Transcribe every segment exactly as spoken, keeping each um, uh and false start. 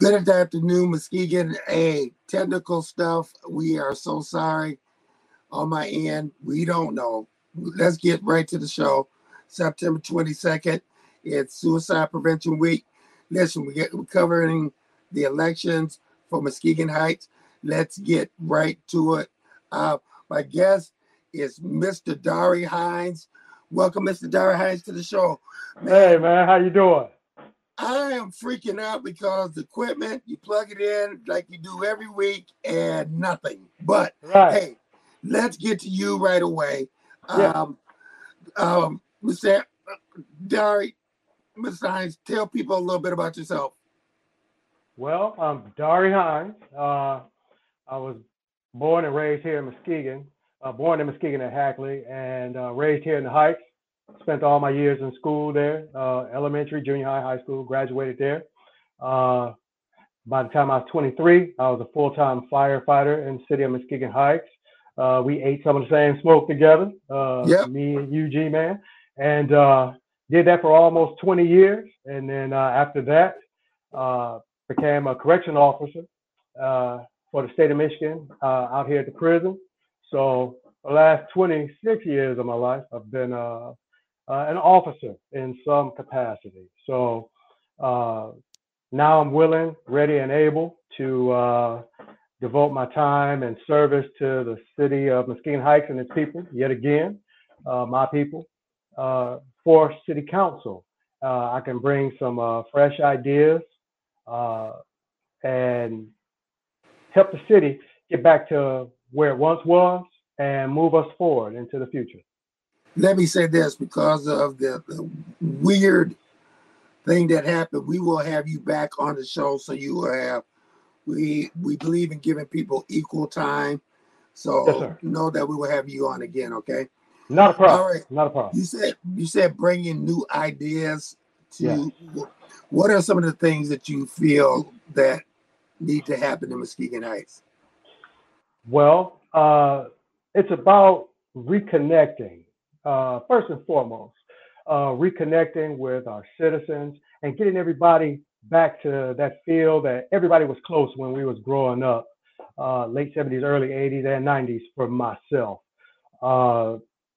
Good afternoon, Muskegon. Hey, technical stuff. We are so sorry on my end. We don't know. Let's get right to the show. September twenty-second. It's Suicide Prevention Week. Listen, we get, we're covering the elections for Muskegon Heights. Let's get right to it. Uh, my guest is Mister Dari Hines. Welcome, Mister Dari Hines, to the show. Man, hey, man, how you doing? I am freaking out because the equipment, you plug it in like you do every week and nothing. But right. Hey, let's get to you right away. Yeah. Um, um, Mister Dari, Mister Hines, tell people a little bit about yourself. Well, I'm Dari Hines. Uh, I was born and raised here in Muskegon, uh, born in Muskegon at Hackley, and uh, raised here in the Heights. Spent all my years in school there, uh, elementary, junior high, high school, graduated there. Uh, by the time I was twenty-three, I was a full-time firefighter in the city of Muskegon Heights. Uh, we ate some of the same smoke together, uh, Yep. me and U G, man, and uh, did that for almost twenty years. And then uh, after that, uh, became a correction officer uh, for the state of Michigan uh, out here at the prison. So the last twenty-six years of my life, I've been uh, uh, an officer in some capacity. So uh, now I'm willing, ready, and able to uh, devote my time and service to the city of Muskegon Heights and its people, yet again, uh, my people, uh, for city council. Uh, I can bring some uh, fresh ideas uh, and help the city get back to where it once was and move us forward into the future. Let me say this, because of the, the weird thing that happened, we will have you back on the show, so you will have, we we believe in giving people equal time. So Yes, sir. know that we will have you on again, okay? Not a problem. All right. Not a problem. You said you said bringing new ideas to, yes. What are some of the things that you feel that need to happen in Muskegon Heights? Well, uh, it's about reconnecting, uh, first and foremost, uh, reconnecting with our citizens and getting everybody back to that feel that everybody was close when we was growing up, uh, late seventies, early eighties, and nineties for myself. Uh,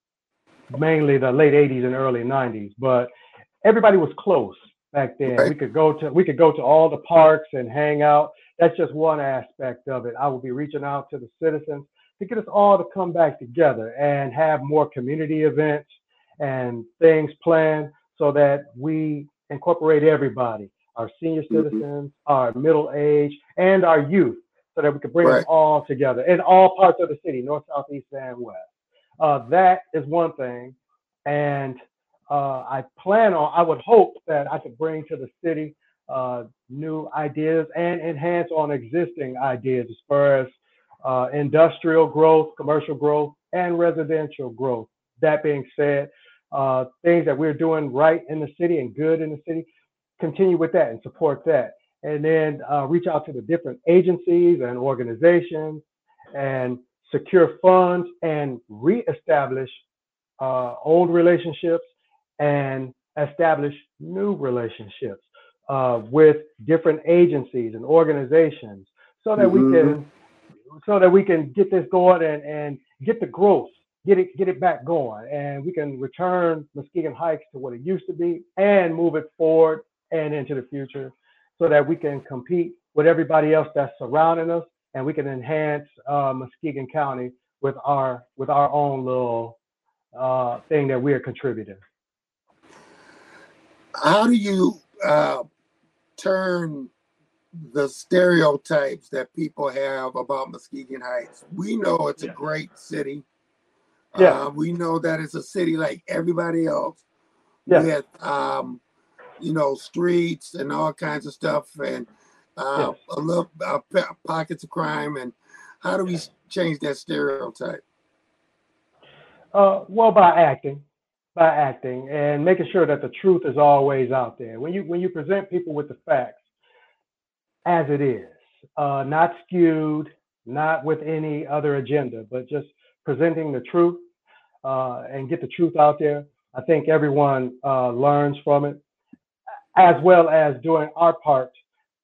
mainly the late eighties and early nineties, but everybody was close back then. Right. We could go to we could go to all the parks and hang out. That's just one aspect of it. I will be reaching out to the citizens to get us all to come back together and have more community events and things planned so that we incorporate everybody, our senior citizens, mm-hmm. our middle age, and our youth, so that we can bring right. us all together in all parts of the city, north, south, east, and west. Uh, that is one thing. And uh, I plan on, I would hope that I could bring to the city uh, new ideas and enhance on existing ideas as far as uh, industrial growth, commercial growth, and residential growth. That being said, uh, things that we're doing right in the city and good in the city, continue with that and support that. And then uh, reach out to the different agencies and organizations and secure funds and reestablish uh, old relationships and establish new relationships uh, with different agencies and organizations, so that mm-hmm. we can so that we can get this going and, and get the growth, get it get it back going, and we can return Muskegon Heights to what it used to be and move it forward and into the future, so that we can compete with everybody else that's surrounding us, and we can enhance uh, Muskegon County with our with our own little uh, thing that we are contributing. How do you uh, turn the stereotypes that people have about Muskegon Heights? We know it's yeah. a great city. Yeah. Uh, we know that it's a city like everybody else, yeah. with um, you know, streets and all kinds of stuff, and uh, yes. a little uh, pockets of crime. And how do we change that stereotype? Uh, well, by acting, by acting, and making sure that the truth is always out there. When you when you present people with the facts as it is, uh, not skewed, not with any other agenda, but just presenting the truth uh, and get the truth out there. I think everyone uh, learns from it, as well as doing our part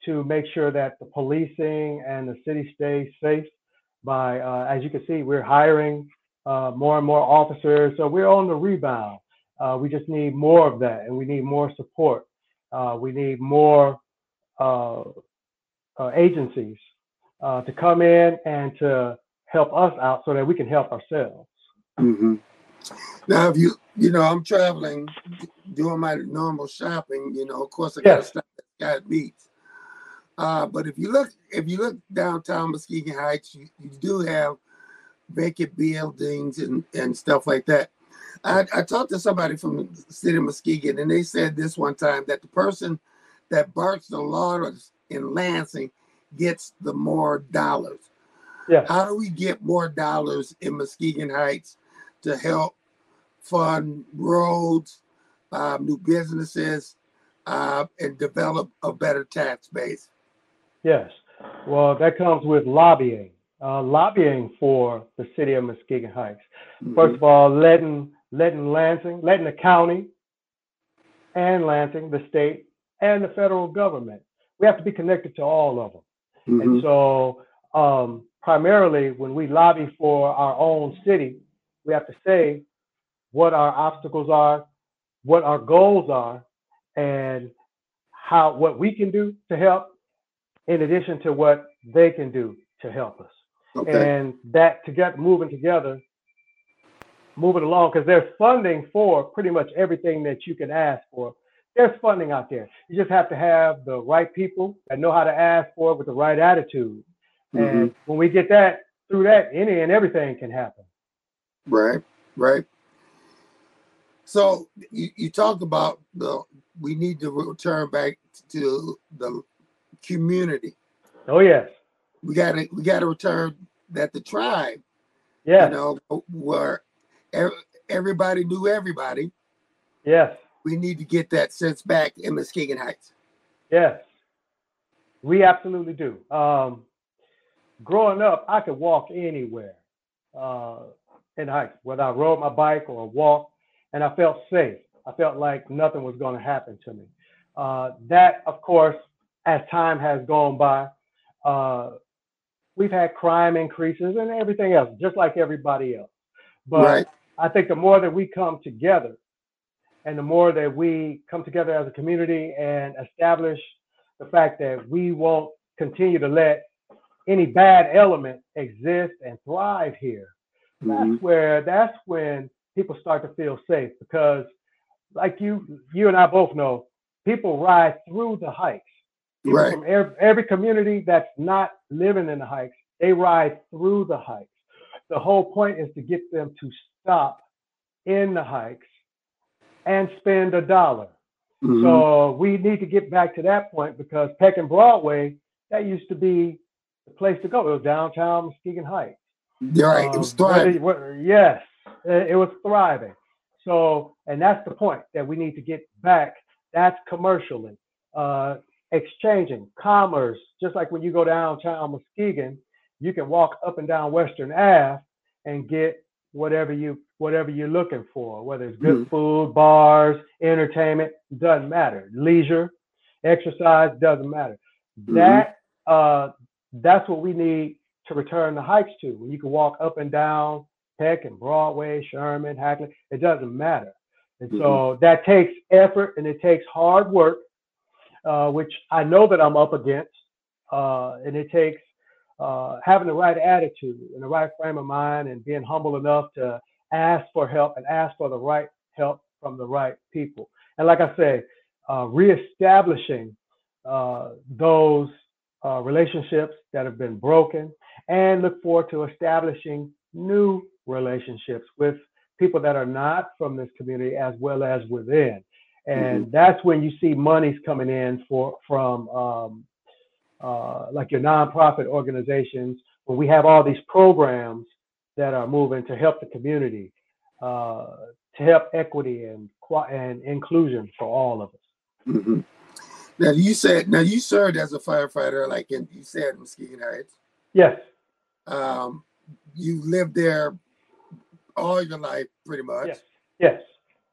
to make sure that the policing and the city stays safe by, uh, as you can see, we're hiring uh, more and more officers. So we're on the rebound. Uh, we just need more of that, and we need more support. Uh, we need more uh, uh, agencies uh, to come in and to help us out so that we can help ourselves. Mm-hmm. Now, if you, you know, I'm traveling, doing my normal shopping, you know, of course I got to Yes. stop at Scott Beats. Uh, but if you look, if you look downtown Muskegon Heights, you, you do have vacant buildings and, and stuff like that. I, I talked to somebody from the city of Muskegon, and they said this one time that the person that barks the loudest in Lansing gets the more dollars. Yes. How do we get more dollars in Muskegon Heights to help fund roads, uh, new businesses, uh, and develop a better tax base? Yes. Well, that comes with lobbying, uh, lobbying for the city of Muskegon Heights. Mm-hmm. First of all, letting letting Lansing, letting the county and Lansing, the state and the federal government, we have to be connected to all of them. Mm-hmm. And so, um, primarily, when we lobby for our own city, we have to say what our obstacles are, what our goals are, and how what we can do to help, in addition to what they can do to help us. Okay. And that together, moving together, moving along, because there's funding for pretty much everything that you can ask for. There's funding out there. You just have to have the right people that know how to ask for it with the right attitude. Mm-hmm. And when we get that, through that, any and everything can happen. Right, right. So you, you talked about the we need to return back to the community. Oh yes. We gotta we gotta return that the tribe. Yeah. You know, where everybody knew everybody. Yes. We need to get that sense back in Muskegon Heights. Yes. We absolutely do. Um, growing up, I could walk anywhere uh, in the Heights, whether I rode my bike or walked, and I felt safe. I felt like nothing was going to happen to me. Uh, that, of course, as time has gone by, uh, we've had crime increases and everything else, just like everybody else. But right. I think the more that we come together and the more that we come together as a community and establish the fact that we won't continue to let any bad element exist and thrive here, mm-hmm. that's where, that's when people start to feel safe. Because like you, you and I both know, people ride through the Heights. People right. from every, every community that's not living in the Heights, they ride through the Heights. The whole point is to get them to stop in the Heights and spend a dollar. Mm-hmm. So we need to get back to that point, because Peck and Broadway, that used to be the place to go. It was downtown Muskegon Heights. You're right. Um, it was thriving. What, what, yes, it was thriving. So, and that's the point that we need to get back. That's commercially, uh, exchanging, commerce. Just like when you go downtown Muskegon, you can walk up and down Western Ave and get whatever you whatever you're looking for, whether it's good mm-hmm. food, bars, entertainment, doesn't matter. Leisure, exercise, doesn't matter. Mm-hmm. That uh, that's what we need to return the Heights to. When you can walk up and down Peck and Broadway, Sherman, Hackler, it doesn't matter. And mm-hmm. so that takes effort and it takes hard work, uh, which I know that I'm up against, uh, and it takes uh, having the right attitude and the right frame of mind and being humble enough to ask for help and ask for the right help from the right people. And like I say, uh, reestablishing uh, those uh, relationships that have been broken, and look forward to establishing new relationships with people that are not from this community as well as within. And mm-hmm. that's when you see monies coming in for from um, uh, like your nonprofit organizations, when we have all these programs that are moving to help the community, uh, to help equity and and inclusion for all of us. Mm-hmm. Now you said, now you served as a firefighter, like in, you said, in Muskegon Heights. Yes. Um, you lived there all your life, pretty much. Yes. Yes.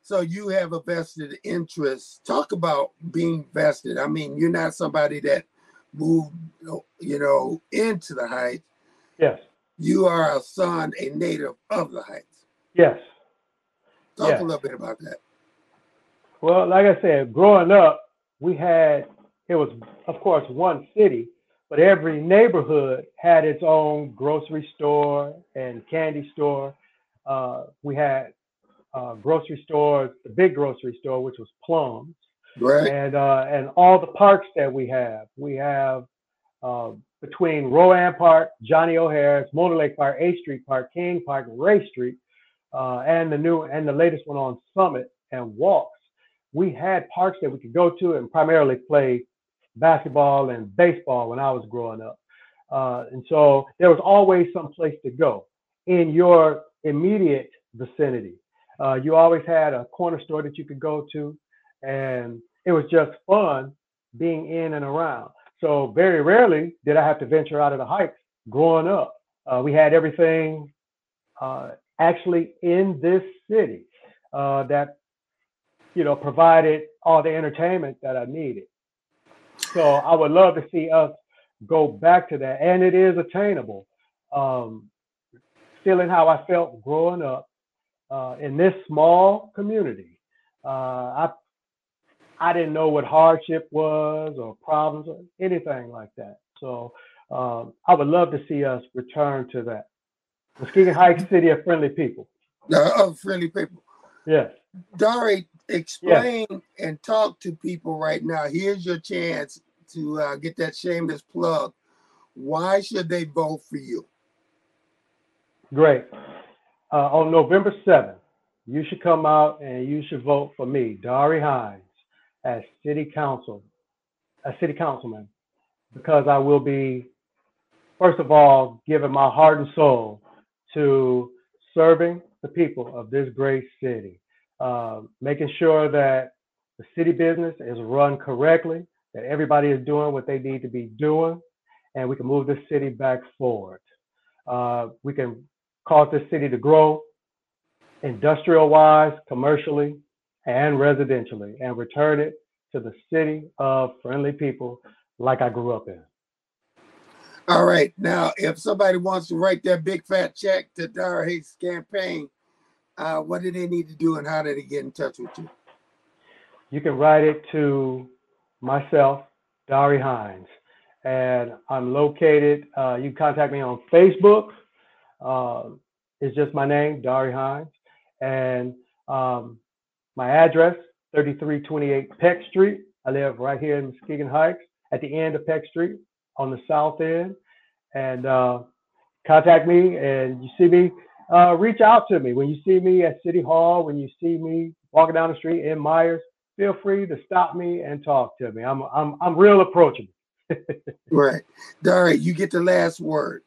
So you have a vested interest. Talk about being vested. I mean, you're not somebody that moved, you know, into the Heights. Yes. You are a son, a native of the Heights. Yes. Talk Yes. a little bit about that. Well, like I said, growing up, we had, it was, of course, one city, but every neighborhood had its own grocery store and candy store. Uh, we had uh, grocery stores, the big grocery store, which was Plums, Right. and uh, and all the parks that we have. We have uh, between Rowan Park, Johnny O'Hara's, Motor Lake Park, A Street Park, King Park, and Ray Street, uh, and the new and the latest one on Summit and Walks. We had parks that we could go to and primarily play basketball and baseball when I was growing up. Uh, and so there was always some place to go in your immediate vicinity. Uh, you always had a corner store that you could go to, and it was just fun being in and around. So very rarely did I have to venture out of the Heights growing up. Uh, we had everything uh, actually in this city uh, that, you know, provided all the entertainment that I needed. So I would love to see us go back to that, and it is attainable. Um, feeling how I felt growing up uh, in this small community, uh, I I didn't know what hardship was or problems or anything like that. So um, I would love to see us return to that. Muskegon Heights, city of friendly people. Uh, of friendly people. Yes. Dari, explain yes. and talk to people right now. Here's your chance to uh, get that shameless plug. Why should they vote for you? Great. Uh, on November seventh, you should come out and you should vote for me, Dari Hines, as city council, as city councilman, because I will be, first of all, giving my heart and soul to serving the people of this great city, uh, making sure that the city business is run correctly, that everybody is doing what they need to be doing, and we can move this city back forward. Uh, we can cause this city to grow industrial-wise, commercially, and residentially, and return it to the city of friendly people like I grew up in. All right. Now, if somebody wants to write that big fat check to Dari's campaign, uh, what do they need to do and how do they get in touch with you? You can write it to myself, Dari Hines, and I'm located, uh, you can contact me on Facebook. Uh, it's just my name, Dari Hines, and um, my address, thirty-three twenty-eight Peck Street. I live right here in Muskegon Heights at the end of Peck Street on the south end. And uh, contact me, and you see me, uh, reach out to me. When you see me at City Hall, when you see me walking down the street in Myers, feel free to stop me and talk to me. I'm I'm I'm real approachable. Right. Dari, you get the last word.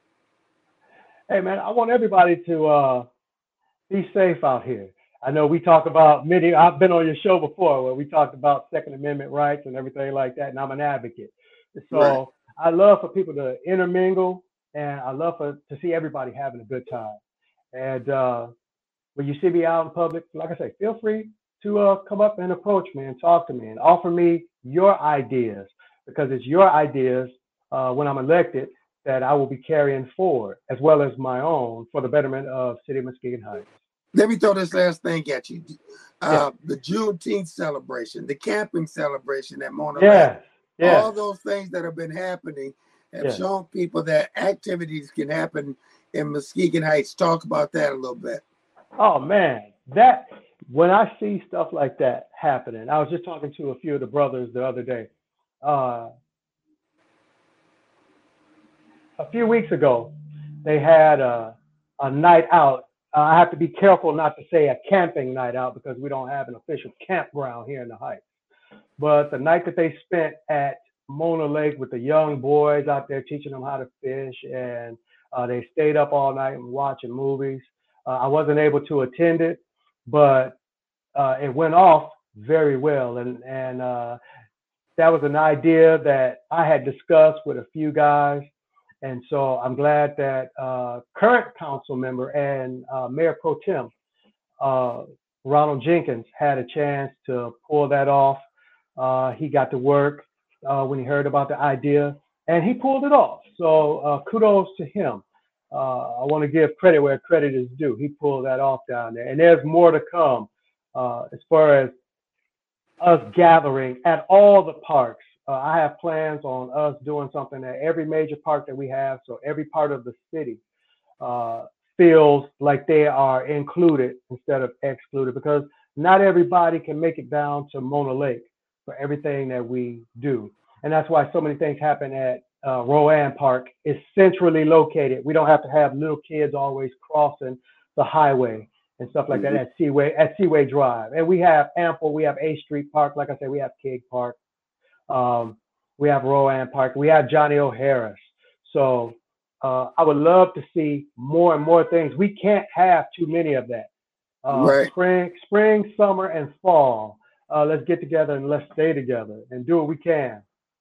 Hey man, I want everybody to uh, be safe out here. I know we talk about many, I've been on your show before where we talked about Second Amendment rights and everything like that, and I'm an advocate. So right. I love for people to intermingle, and I love for to see everybody having a good time. And uh, when you see me out in public, like I say, feel free to uh, come up and approach me and talk to me and offer me your ideas, because it's your ideas uh, when I'm elected that I will be carrying forward, as well as my own, for the betterment of City of Muskegon Heights. Let me throw this last thing at you. Uh, yeah. The Juneteenth celebration, the camping celebration at Mona yes. Lake, yes. all those things that have been happening have yes. shown people that activities can happen in Muskegon Heights. Talk about that a little bit. Oh man, that when I see stuff like that happening, I was just talking to a few of the brothers the other day. Uh, a few weeks ago, they had a, a night out. Uh, I have to be careful not to say a camping night out because we don't have an official campground here in the Heights. But the night that they spent at Mona Lake with the young boys out there teaching them how to fish, and uh, they stayed up all night and watching movies. Uh, I wasn't able to attend it, but uh, it went off very well. And, and uh, that was an idea that I had discussed with a few guys. And so I'm glad that uh, current council member and uh, Mayor Pro Tem uh, Ronald Jenkins had a chance to pull that off. Uh, he got to work uh, when he heard about the idea, and he pulled it off. So uh, kudos to him. Uh, I want to give credit where credit is due. He pulled that off down there, and there's more to come uh, as far as us gathering at all the parks. Uh, I have plans on us doing something at every major park that we have, so every part of the city uh, feels like they are included instead of excluded, because not everybody can make it down to Mona Lake for everything that we do. And that's why so many things happen at uh, Rowan Park. It's centrally located. We don't have to have little kids always crossing the highway and stuff like mm-hmm. that at Seaway, at Seaway Drive. And we have ample, we have A Street Park. Like I said, we have King Park. Um, we have Rowan Park. We have Johnny O'Harris. So uh, I would love to see more and more things. We can't have too many of that. Uh, right. Spring, spring, summer, and fall. Uh, let's get together and let's stay together and do what we can.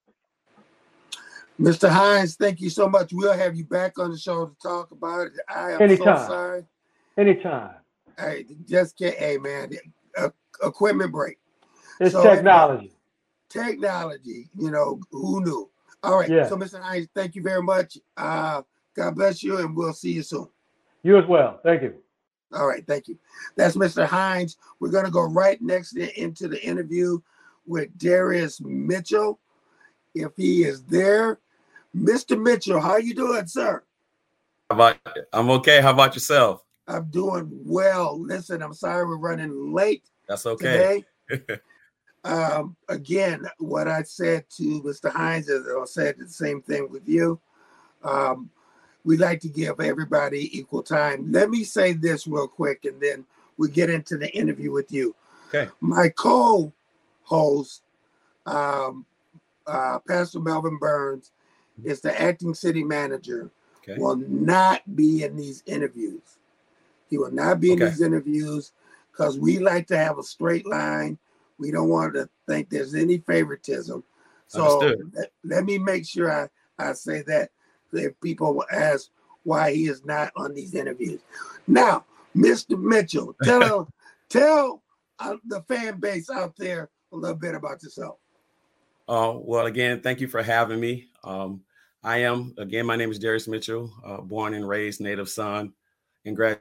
Mister Hines, thank you so much. We'll have you back on the show to talk about it. I am Anytime. so sorry. Anytime. Hey, just get, hey man, uh, equipment break. It's so, technology. Technology, you know, who knew? All right. Yeah. So, Mister Hines, thank you very much. Uh, God bless you, and we'll see you soon. You as well. Thank you. All right. Thank you. That's Mister Hines. We're going to go right next into the interview with Darius Mitchell, if he is there. Mister Mitchell, how you doing, sir? How about, I'm okay. How about yourself? I'm doing well. Listen, I'm sorry we're running late. That's okay. Today. um, again, what I said to Mister Hines is I said the same thing with you. Um, we like to give everybody equal time. Let me say this real quick, and then we get into the interview with you. Okay. My co-host, um, uh, Pastor Melvin Burns, is the acting city manager. Okay. Will not be in these interviews. He will not be in okay. these interviews because we like to have a straight line. We don't want to think there's any favoritism. So let, let me make sure I, I say that if people will ask why he is not on these interviews. Now, Mister Mitchell, tell tell uh, the fan base out there a little bit about yourself. Uh, well, again, thank you for having me. Um, I am, again, my name is Darius Mitchell, uh, born and raised native son and graduate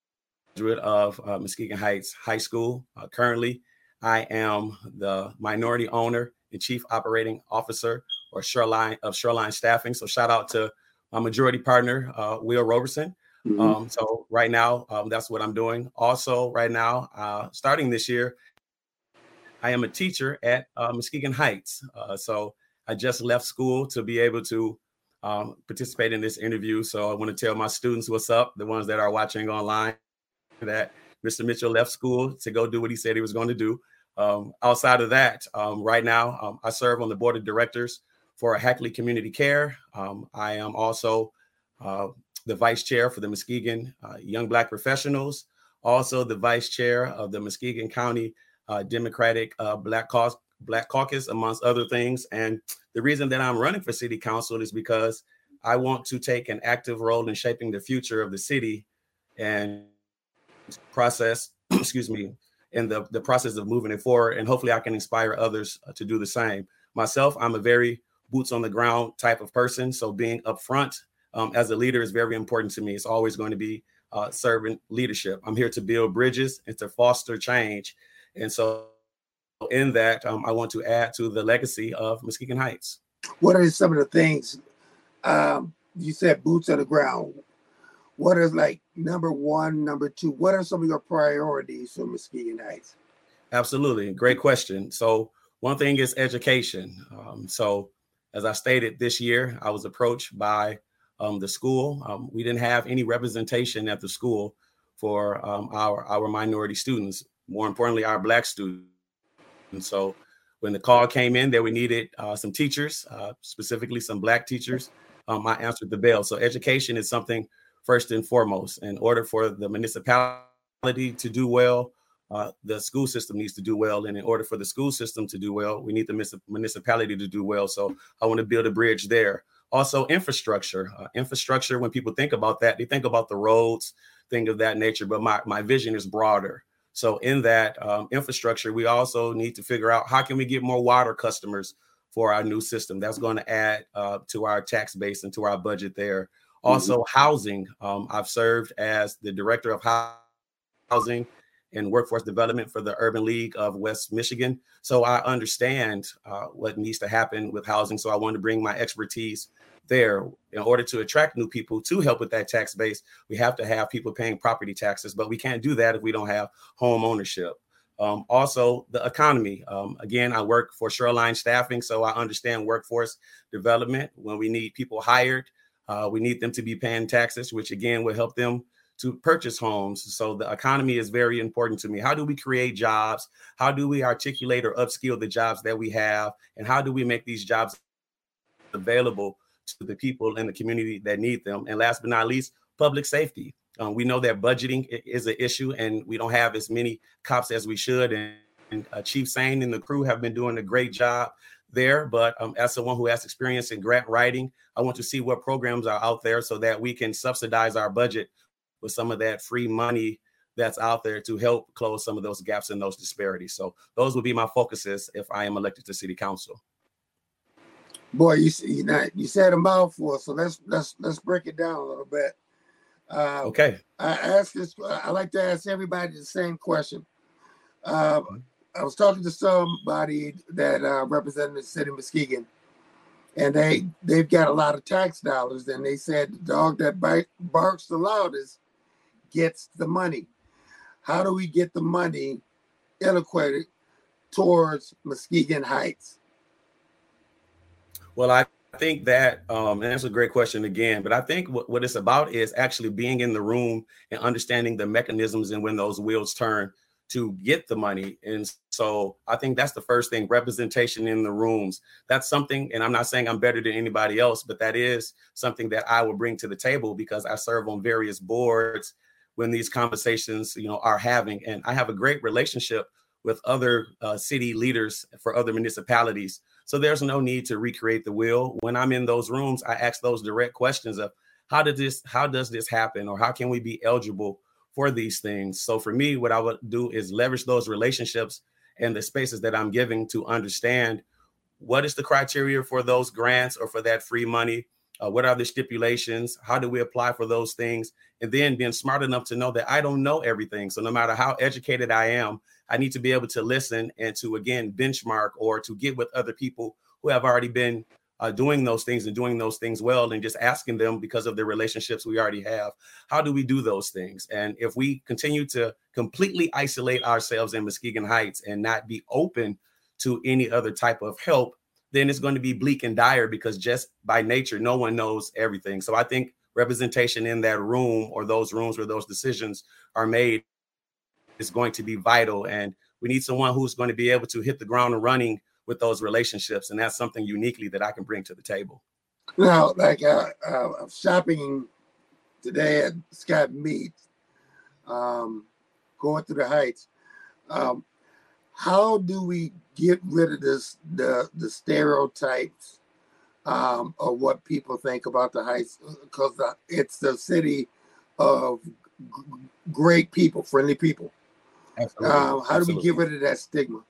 of uh, Muskegon Heights High School. Uh, currently, I am the minority owner and chief operating officer or Shoreline of Shoreline Staffing. So shout out to my majority partner, uh, Will Roberson. Mm-hmm. Um, so right now, um, that's what I'm doing. Also, right now, uh, starting this year, I am a teacher at uh, Muskegon Heights. Uh, so I just left school to be able to um, participate in this interview. So I want to tell my students what's up, the ones that are watching online, that Mister Mitchell left school to go do what he said he was going to do. Um, outside of that, um, right now, um, I serve on the board of directors for Hackley Community Care. Um, I am also uh, the vice chair for the Muskegon uh, Young Black Professionals, also the vice chair of the Muskegon County uh, Democratic uh, Black, Cause, Black Caucus, amongst other things. And the reason that I'm running for city council is because I want to take an active role in shaping the future of the city and process, excuse me, in the, the process of moving it forward. And hopefully I can inspire others uh, to do the same. Myself, I'm a very boots on the ground type of person. So being upfront um, as a leader is very important to me. It's always going to be uh, servant leadership. I'm here to build bridges and to foster change. And so in that, um, I want to add to the legacy of Muskegon Heights. What are some of the things um, you said, boots on the ground? What is like number one, number two? What are some of your priorities for Muskegon Heights? Absolutely. Great question. So one thing is education. Um, so as I stated this year, I was approached by um, the school. Um, we didn't have any representation at the school for um, our, our minority students, more importantly, our Black students. And so when the call came in that we needed uh, some teachers, uh, specifically some Black teachers, um, I answered the bell. So education is something first and foremost. In order for the municipality to do well, uh, the school system needs to do well. And in order for the school system to do well, we need the municipality to do well. So I want to build a bridge there. Also, infrastructure. Uh, infrastructure, when people think about that, they think about the roads, thing of that nature. But my, my vision is broader. So in that um, infrastructure, we also need to figure out how can we get more water customers for our new system. That's going to add uh, to our tax base and to our budget there. Also, mm-hmm. housing. Um, I've served as the director of housing and workforce development for the Urban League of West Michigan. So I understand uh, what needs to happen with housing. So I want to bring my expertise there. In order to attract new people to help with that tax base, we have to have people paying property taxes, but we can't do that if we don't have home ownership. Um, also, the economy. Um, again, I work for Shoreline Staffing, so I understand workforce development. When we need people hired, uh, we need them to be paying taxes, which again will help them to purchase homes. So the economy is very important to me. How do we create jobs? How do we articulate or upskill the jobs that we have? And how do we make these jobs available to the people in the community that need them? And last but not least, public safety. Um, we know that budgeting is an issue and we don't have as many cops as we should. And, and uh, Chief Sane and the crew have been doing a great job there. But um, as someone who has experience in grant writing, I want to see what programs are out there so that we can subsidize our budget with some of that free money that's out there to help close some of those gaps and those disparities. So those would be my focuses if I am elected to city council. Boy, you you, know, you said a mouthful, so let's let's let's break it down a little bit. Uh, okay. I ask this. I like to ask everybody the same question. Uh, I was talking to somebody that uh, represented the city of Muskegon, and they they've got a lot of tax dollars, and they said the dog that bite, barks the loudest gets the money. How do we get the money allocated towards Muskegon Heights? Well, I think that, um, and that's a great question again, but I think what, what it's about is actually being in the room and understanding the mechanisms and when those wheels turn to get the money. And so I think that's the first thing, representation in the rooms. That's something, and I'm not saying I'm better than anybody else, but that is something that I will bring to the table because I serve on various boards when these conversations, you know, are having. And I have a great relationship with other uh, city leaders for other municipalities. So there's no need to recreate the wheel. When I'm in those rooms, I ask those direct questions of how did this, how does this happen? Or how can we be eligible for these things? So for me, what I would do is leverage those relationships and the spaces that I'm giving to understand what is the criteria for those grants or for that free money? Uh, what are the stipulations? How do we apply for those things? And then being smart enough to know that I don't know everything. So no matter how educated I am, I need to be able to listen and to, again, benchmark or to get with other people who have already been uh, doing those things and doing those things well, and just asking them because of the relationships we already have. How do we do those things? And if we continue to completely isolate ourselves in Muskegon Heights and not be open to any other type of help, then it's going to be bleak and dire because just by nature, no one knows everything. So I think representation in that room or those rooms where those decisions are made is going to be vital. And we need someone who's going to be able to hit the ground running with those relationships. And that's something uniquely that I can bring to the table. Now, like uh, uh, I'm shopping today at Scott Meat, um, going through the Heights. Um, how do we get rid of this, the, the stereotypes um, of what people think about the Heights? Because it's the city of g- great people, friendly people. Absolutely. Um, how Absolutely. do we get rid of that stigma?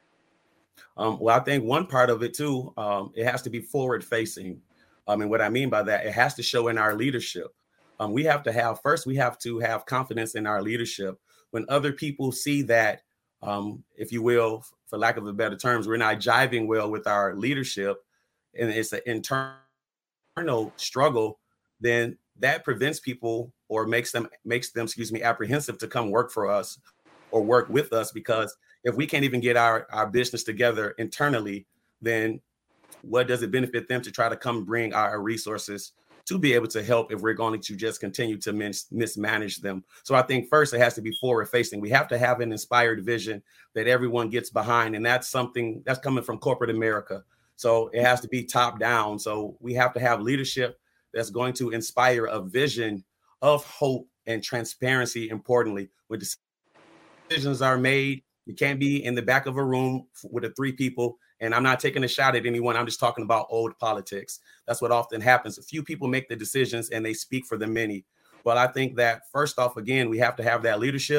Um, well, I think one part of it too, um, it has to be forward facing. Um, and what I mean by that, it has to show in our leadership. Um, we have to have, first, we have to have confidence in our leadership. When other people see that, um, if you will, for lack of a better terms, we're not jiving well with our leadership and it's an internal struggle, then that prevents people or makes them, makes them, excuse me, apprehensive to come work for us or work with us, because if we can't even get our, our business together internally, then what does it benefit them to try to come bring our resources to be able to help if we're going to just continue to mis- mismanage them? So I think first it has to be forward facing. We have to have an inspired vision that everyone gets behind. And that's something that's coming from corporate America. So it has to be top down. So we have to have leadership that's going to inspire a vision of hope and transparency. Importantly, when decisions are made, you can't be in the back of a room with the three people. And I'm not taking a shot at anyone. I'm just talking about old politics. That's what often happens. A few people make the decisions and they speak for the many. Well, I think that first off, again, we have to have that leadership.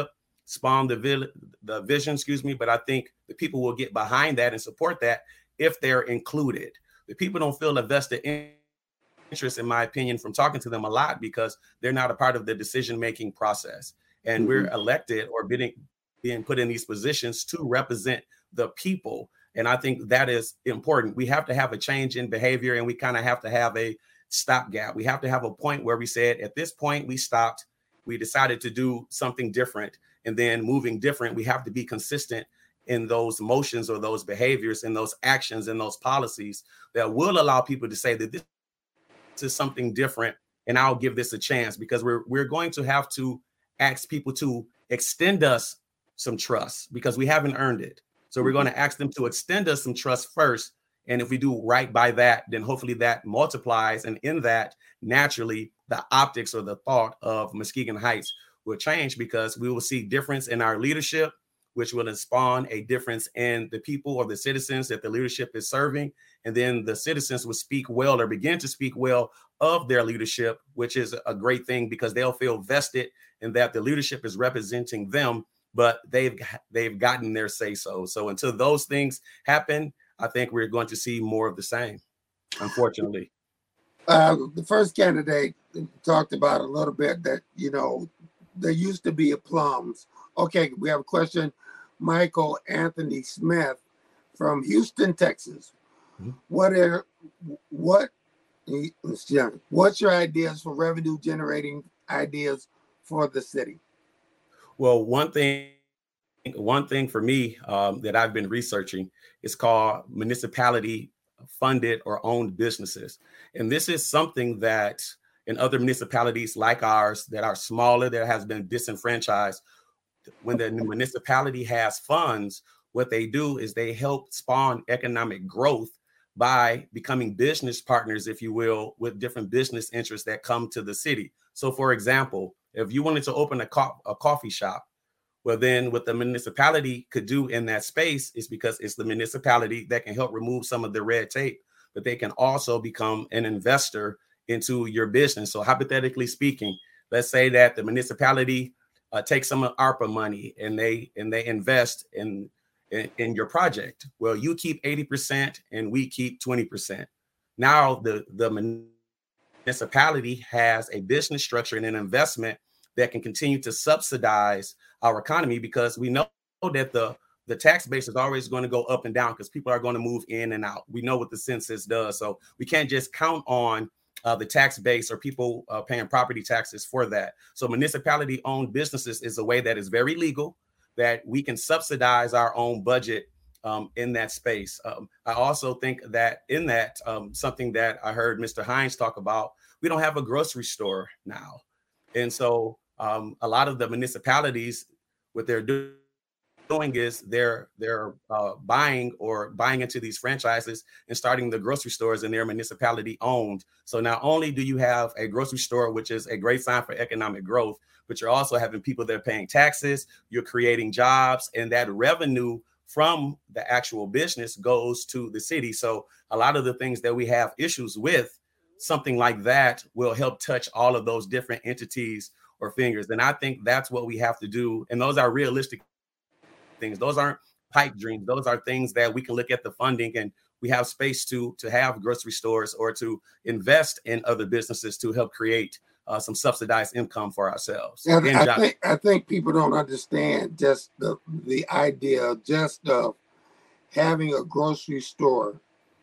spawn the, vi- the vision, excuse me, but I think the people will get behind that and support that if they're included. The people don't feel a vested interest, in my opinion, from talking to them a lot because they're not a part of the decision-making process. And mm-hmm. we're elected or being, being put in these positions to represent the people. And I think that is important. We have to have a change in behavior, and we kind of have to have a stopgap. We have to have a point where we said, at this point, we stopped. We decided to do something different, and then moving different. We have to be consistent in those motions or those behaviors and those actions and those policies that will allow people to say that this is something different, and I'll give this a chance, because we're we're going to have to ask people to extend us some trust because we haven't earned it. So we're going to ask them to extend us some trust first. And if we do right by that, then hopefully that multiplies. And in that, naturally, the optics or the thought of Muskegon Heights will change, because we will see difference in our leadership, which will spawn a difference in the people or the citizens that the leadership is serving. And then the citizens will speak well or begin to speak well of their leadership, which is a great thing because they'll feel vested in that the leadership is representing them, but they've they've gotten their say so. So until those things happen, I think we're going to see more of the same, unfortunately. Uh, the first candidate talked about a little bit that, you know, there used to be a plums. Okay, we have a question. Michael Anthony Smith from Houston, Texas. Mm-hmm. What are what what's your ideas for revenue generating ideas for the city? Well, one thing, one thing for me um, that I've been researching is called municipality funded or owned businesses. And this is something that in other municipalities like ours that are smaller, that has been disenfranchised, when the municipality has funds, what they do is they help spawn economic growth by becoming business partners, if you will, with different business interests that come to the city. So, for example, if you wanted to open a, co- a coffee shop, well, then what the municipality could do in that space is, because it's the municipality that can help remove some of the red tape, but they can also become an investor into your business. So hypothetically speaking, let's say that the municipality uh, takes some of ARPA money and they and they invest in, in, in your project. Well, you keep eighty percent and we keep twenty percent. Now the, the municipality has a business structure and an investment that can continue to subsidize our economy, because we know that the, the tax base is always going to go up and down because people are going to move in and out. We know what the census does. So we can't just count on uh, the tax base or people uh, paying property taxes for that. So municipality owned businesses is a way that is very legal, that we can subsidize our own budget um, in that space. Um, I also think that in that, um, something that I heard Mister Hines talk about, we don't have a grocery store now. And so um, a lot of the municipalities, what they're do- doing is they're they're uh, buying or buying into these franchises and starting the grocery stores, and they're municipality owned. So not only do you have a grocery store, which is a great sign for economic growth, but you're also having people that are paying taxes, you're creating jobs, and that revenue from the actual business goes to the city. So a lot of the things that we have issues with, something like that will help touch all of those different entities or fingers. And I think that's what we have to do. And those are realistic things. Those aren't pipe dreams. Those are things that we can look at the funding, and we have space to, to have grocery stores or to invest in other businesses to help create uh, some subsidized income for ourselves. And I, I think I think people don't understand just the, the idea just of having a grocery store,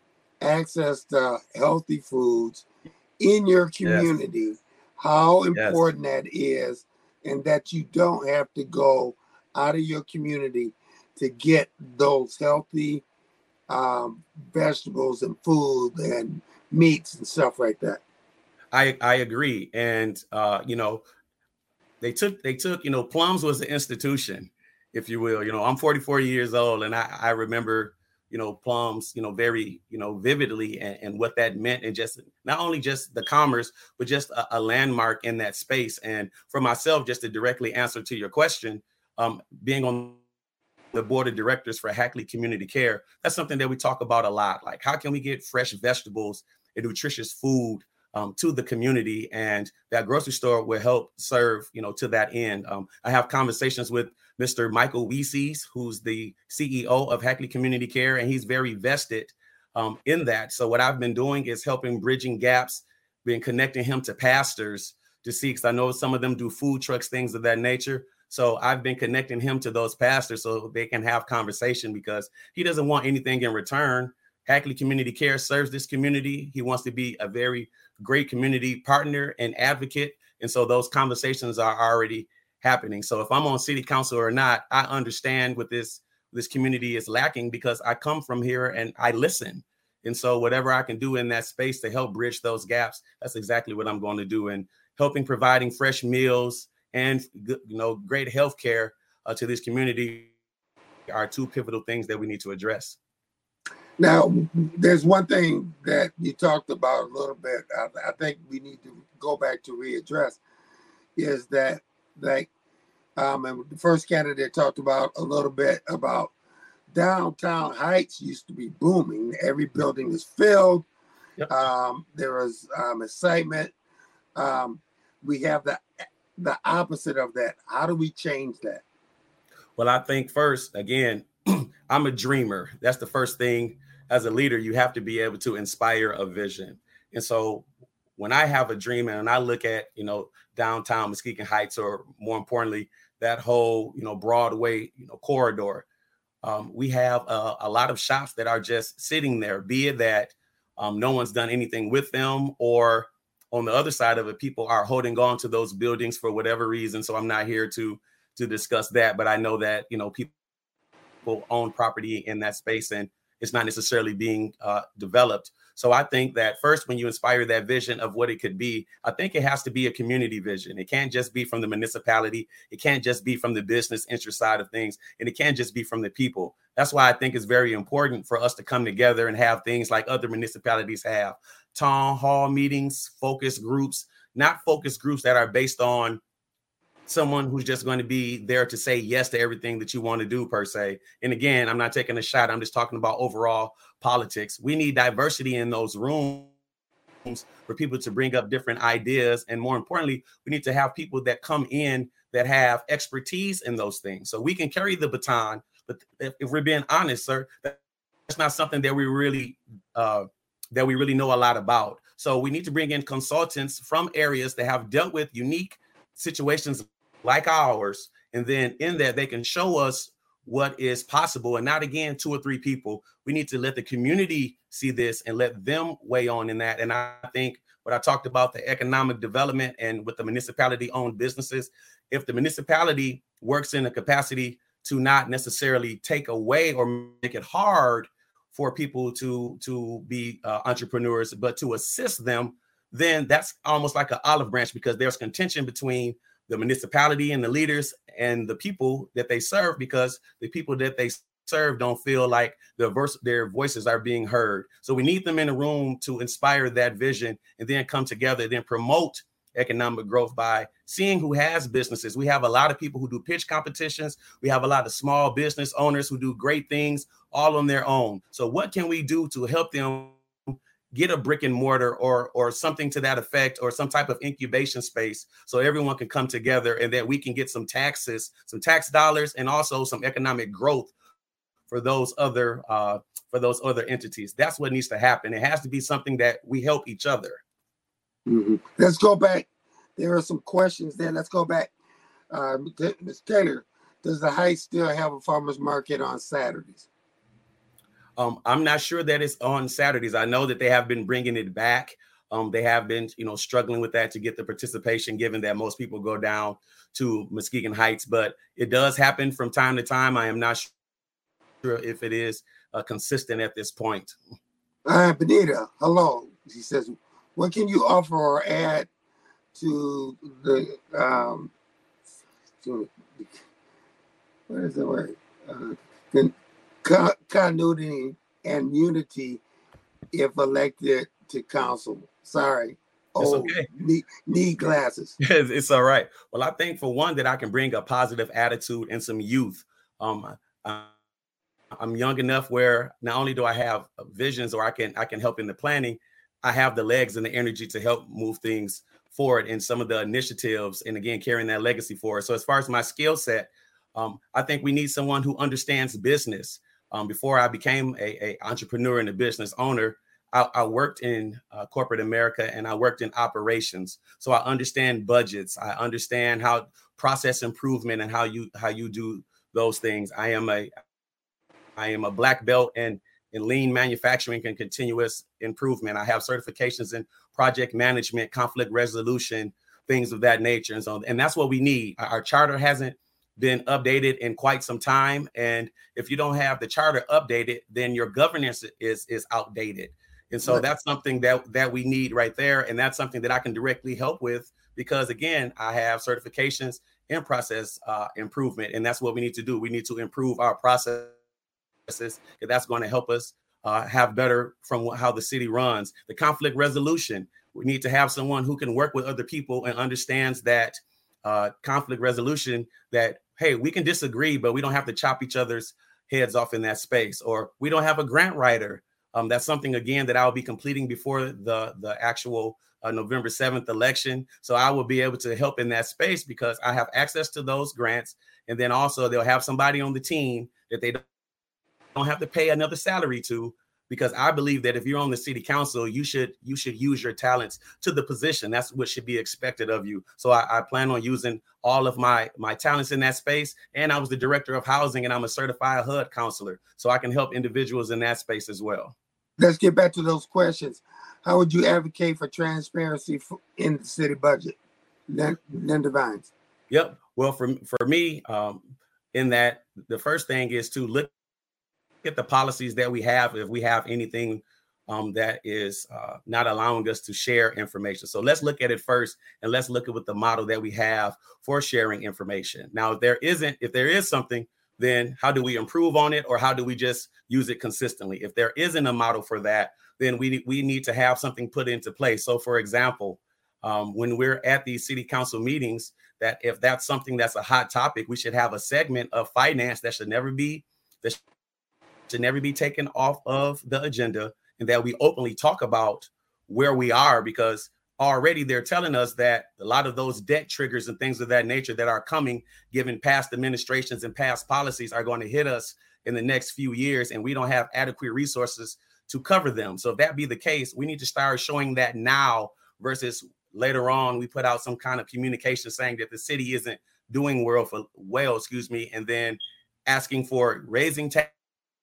access to healthy foods in your community, yes. How important yes. that is, and that you don't have to go out of your community to get those healthy um, vegetables and food and meats and stuff like that. I, I agree. And, uh, you know, they took, they took, you know, Plums was an institution, if you will. You know, I'm forty-four years old, and I, I remember, you know, Plums, you know, very, you know, vividly, and, and what that meant, and just not only just the commerce, but just a, a landmark in that space. And for myself, just to directly answer to your question, um, being on the board of directors for Hackley Community Care, that's something that we talk about a lot. Like, how can we get fresh vegetables and nutritious food um, to the community, and that grocery store will help serve, you know, to that end. Um, I have conversations with Mister Michael Weeses, who's the C E O of Hackley Community Care, and he's very vested um, in that. So what I've been doing is helping bridging gaps, been connecting him to pastors to see, because I know some of them do food trucks, things of that nature. So I've been connecting him to those pastors so they can have conversation, because he doesn't want anything in return. Hackley Community Care serves this community. He wants to be a very great community partner and advocate. And so those conversations are already happening. So if I'm on city council or not, I understand what this, this community is lacking, because I come from here and I listen. And so whatever I can do in that space to help bridge those gaps, that's exactly what I'm going to do. And helping providing fresh meals and, you know, great health care uh, to this community are two pivotal things that we need to address. Now, there's one thing that you talked about a little bit, I, I think we need to go back to readdress, is that, like, um, and the first candidate talked about a little bit about downtown Heights used to be booming. Every building is filled. Yep. Um, there was um, excitement. Um, we have the the opposite of that. How do we change that? Well, I think first, again, I'm a dreamer. That's the first thing. As a leader, you have to be able to inspire a vision. And so when I have a dream and I look at, you know, downtown Muskegon Heights, or more importantly, that whole, you know, Broadway, you know, corridor, um, we have a, a lot of shops that are just sitting there, be it that um, no one's done anything with them, or on the other side of it, people are holding on to those buildings for whatever reason. So I'm not here to to discuss that, but I know that, you know, people own property in that space and it's not necessarily being uh, developed. So I think that first, when you inspire that vision of what it could be, I think it has to be a community vision. It can't just be from the municipality. It can't just be from the business interest side of things. And it can't just be from the people. That's why I think it's very important for us to come together and have things like other municipalities have. Town hall meetings, focus groups, not focus groups that are based on someone who's just going to be there to say yes to everything that you want to do per se. And again, I'm not taking a shot. I'm just talking about overall politics. We need diversity in those rooms for people to bring up different ideas. And more importantly, we need to have people that come in that have expertise in those things. So we can carry the baton. But if, if we're being honest, sir, that's not something that we really uh, that we really know a lot about. So we need to bring in consultants from areas that have dealt with unique situations like ours, and then in that they can show us what is possible, and not again two or three people. We need to let the community see this and let them weigh on in that. And I think what I talked about, the economic development and with the municipality owned businesses, if the municipality works in a capacity to not necessarily take away or make it hard for people to to be uh, entrepreneurs, but to assist them, then that's almost like an olive branch, because there's contention between the municipality and the leaders and the people that they serve, because the people that they serve don't feel like their, verse, their voices are being heard. So we need them in the room to inspire that vision, and then come together, then promote economic growth by seeing who has businesses. We have a lot of people who do pitch competitions. We have a lot of small business owners who do great things all on their own. So what can we do to help them get a brick and mortar or or something to that effect, or some type of incubation space, so everyone can come together and that we can get some taxes, some tax dollars, and also some economic growth for those other uh, for those other entities. That's what needs to happen. It has to be something that we help each other. Mm-hmm. Let's go back. There are some questions there. Let's go back. Uh, Miz Taylor, does the Heights still have a farmer's market on Saturdays? Um, I'm not sure that it's on Saturdays. I know that they have been bringing it back. Um, they have been, you know, struggling with that to get the participation, given that most people go down to Muskegon Heights. But it does happen from time to time. I am not sure if it is uh, consistent at this point. Uh, Benita, hello. She says, what can you offer or add to the, um, to, what is the word? Uh, can, Con- continuity and unity if elected to council. Sorry. Oh, okay. need, need glasses. It's all right. Well, I think for one that I can bring a positive attitude and some youth. Um, I, I'm young enough where not only do I have visions or I can I can help in the planning, I have the legs and the energy to help move things forward in some of the initiatives, and again, carrying that legacy forward. So as far as my skill set, um, I think we need someone who understands business. Um, before I became a, a entrepreneur and a business owner, I, I worked in uh, corporate America, and I worked in operations. So I understand budgets. I understand how process improvement and how you how you do those things. I am a I am a black belt in in lean manufacturing and continuous improvement. I have certifications in project management, conflict resolution, things of that nature. And so, and that's what we need. Our charter hasn't been updated in quite some time. And if you don't have the charter updated, then your governance is, is outdated. And so that's something that, that we need right there. And that's something that I can directly help with, because again, I have certifications in process uh, improvement. And that's what we need to do. We need to improve our process. That's going to help us uh, have better from how the city runs. The conflict resolution, we need to have someone who can work with other people and understands that uh, conflict resolution, that, hey, we can disagree, but we don't have to chop each other's heads off in that space. Or we don't have a grant writer. Um, that's something, again, that I'll be completing before the, the actual uh, November seventh election. So I will be able to help in that space because I have access to those grants. And then also they'll have somebody on the team that they don't don't have to pay another salary to, because I believe that if you're on the city council, you should you should use your talents to the position. That's what should be expected of you. So I, I plan on using all of my my talents in that space. And I was the director of housing, and I'm a certified H U D counselor, so I can help individuals in that space as well. Let's get back to those questions. How would you advocate for transparency in the city budget? Linda Vines. Yep. Well, for for me, um, in that, the first thing is to look at the policies that we have, if we have anything um, that is uh, not allowing us to share information. So let's look at it first, and let's look at what the model that we have for sharing information. Now, if there isn't, if there is something, then how do we improve on it, or how do we just use it consistently? If there isn't a model for that, then we, we need to have something put into place. So for example, um, when we're at these city council meetings, that if that's something that's a hot topic, we should have a segment of finance that should never be, that should never be taken off of the agenda, and that we openly talk about where we are, because already they're telling us that a lot of those debt triggers and things of that nature that are coming, given past administrations and past policies, are going to hit us in the next few years, and we don't have adequate resources to cover them. So if that be the case, we need to start showing that now, versus later on we put out some kind of communication saying that the city isn't doing well for well, excuse me, and then asking for raising taxes,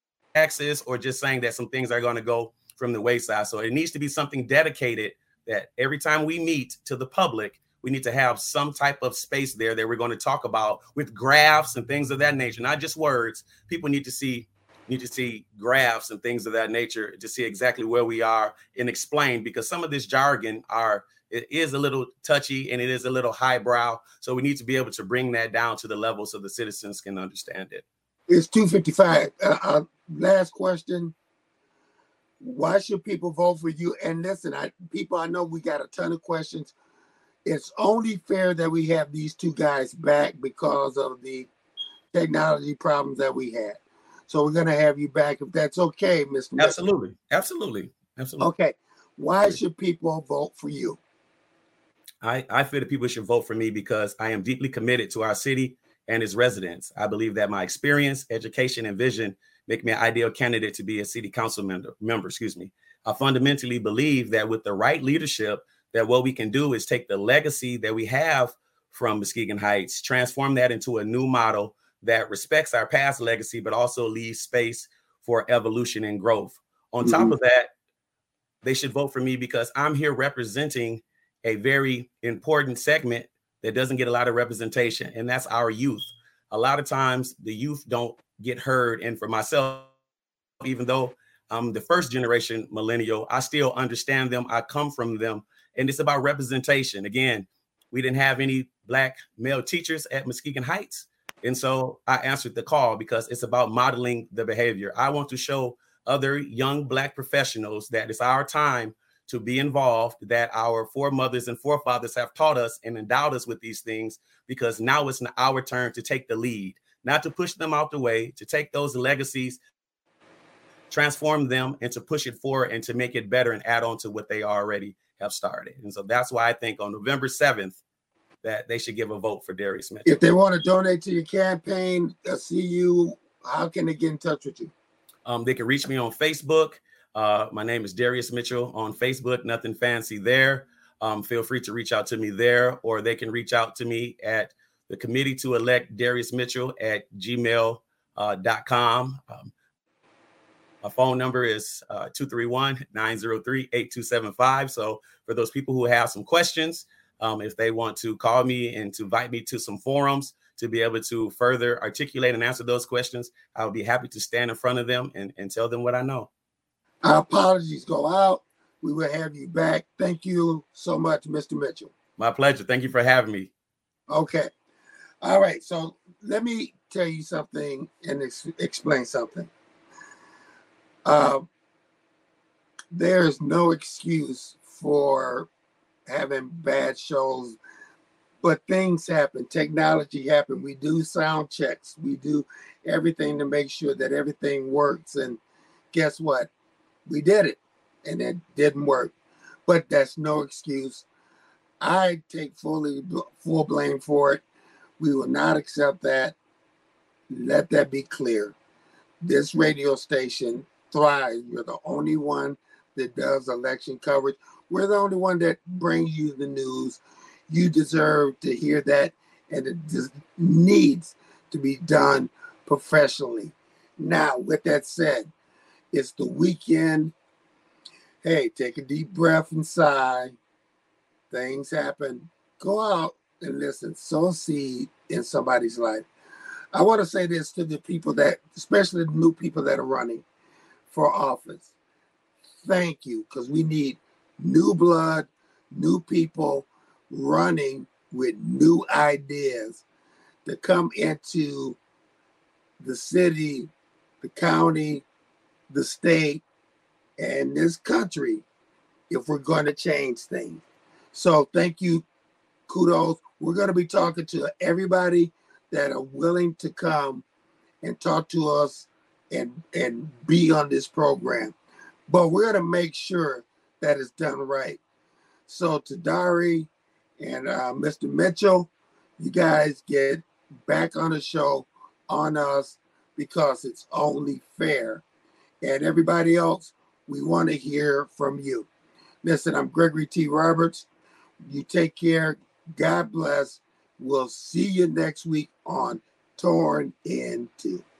taxes, or just saying that some things are going to go from the wayside. So it needs to be something dedicated, that every time we meet to the public, we need to have some type of space there that we're going to talk about with graphs and things of that nature, not just words. People need to see need to see graphs and things of that nature to see exactly where we are and explain, because some of this jargon are it is a little touchy and it is a little highbrow. So we need to be able to bring that down to the level so the citizens can understand it. It's two fifty-five. Uh, uh, last question. Why should people vote for you? And listen, I, people, I know we got a ton of questions. It's only fair that we have these two guys back because of the technology problems that we had. So we're going to have you back if that's okay, Mister Absolutely. Absolutely. Absolutely. Okay. Why should people vote for you? I, I feel that people should vote for me because I am deeply committed to our city and its residents. I believe that my experience, education, and vision make me an ideal candidate to be a city council member, member, excuse me. I fundamentally believe that with the right leadership, that what we can do is take the legacy that we have from Muskegon Heights, transform that into a new model that respects our past legacy, but also leaves space for evolution and growth. On mm-hmm. top of that, they should vote for me because I'm here representing a very important segment that doesn't get a lot of representation, and that's our youth. A lot of times the youth don't get heard. And for myself, even though I'm the first generation millennial, I still understand them. I come from them. And it's about representation. Again, we didn't have any Black male teachers at Muskegon Heights. And so I answered the call because it's about modeling the behavior. I want to show other young Black professionals that it's our time to be involved, that our foremothers and forefathers have taught us and endowed us with these things, because now it's our turn to take the lead, not to push them out the way, to take those legacies transform them and to push it forward and to make it better and add on to what they already have started. And so that's why I think on November seventh that they should give a vote for Darius Mitchell. If they want to donate to your campaign, uh, see you, how can they get in touch with you? Um, they can reach me on Facebook. Uh, my name is Darius Mitchell on Facebook, nothing fancy there. Um, feel free to reach out to me there, or they can reach out to me at the committee to elect Darius Mitchell at gmail dot com. Um, my phone number is uh, two three one, nine zero three, eight two seven five. So for those people who have some questions, um, if they want to call me and to invite me to some forums to be able to further articulate and answer those questions, I would be happy to stand in front of them and, and tell them what I know. Our apologies go out. We will have you back. Thank you so much, Mister Mitchell. My pleasure. Thank you for having me. Okay. All right. So let me tell you something and ex- explain something. Uh, there's no excuse for having bad shows, but things happen. Technology happen. We do sound checks. We do everything to make sure that everything works. And guess what? We did it, and it didn't work. But that's no excuse. I take fully full blame for it. We will not accept that. Let that be clear. This radio station thrives. We're the only one that does election coverage. We're the only one that brings you the news. You deserve to hear that, and it just needs to be done professionally. Now, with that said, it's the weekend. Hey, take a deep breath and sigh. Things happen. Go out and listen. Sow a seed in somebody's life. I want to say this to the people that, especially the new people that are running for office. Thank you, because we need new blood, new people running with new ideas to come into the city, the county, the state, and this country if we're going to change things. So thank you. Kudos. We're going to be talking to everybody that are willing to come and talk to us and, and be on this program. But we're going to make sure that it's done right. So to Dari and uh, Mister Mitchell, you guys get back on the show on us because it's only fair. And everybody else, we want to hear from you. Listen, I'm Gregory T. Roberts. You take care. God bless. We'll see you next week on Torn in Two.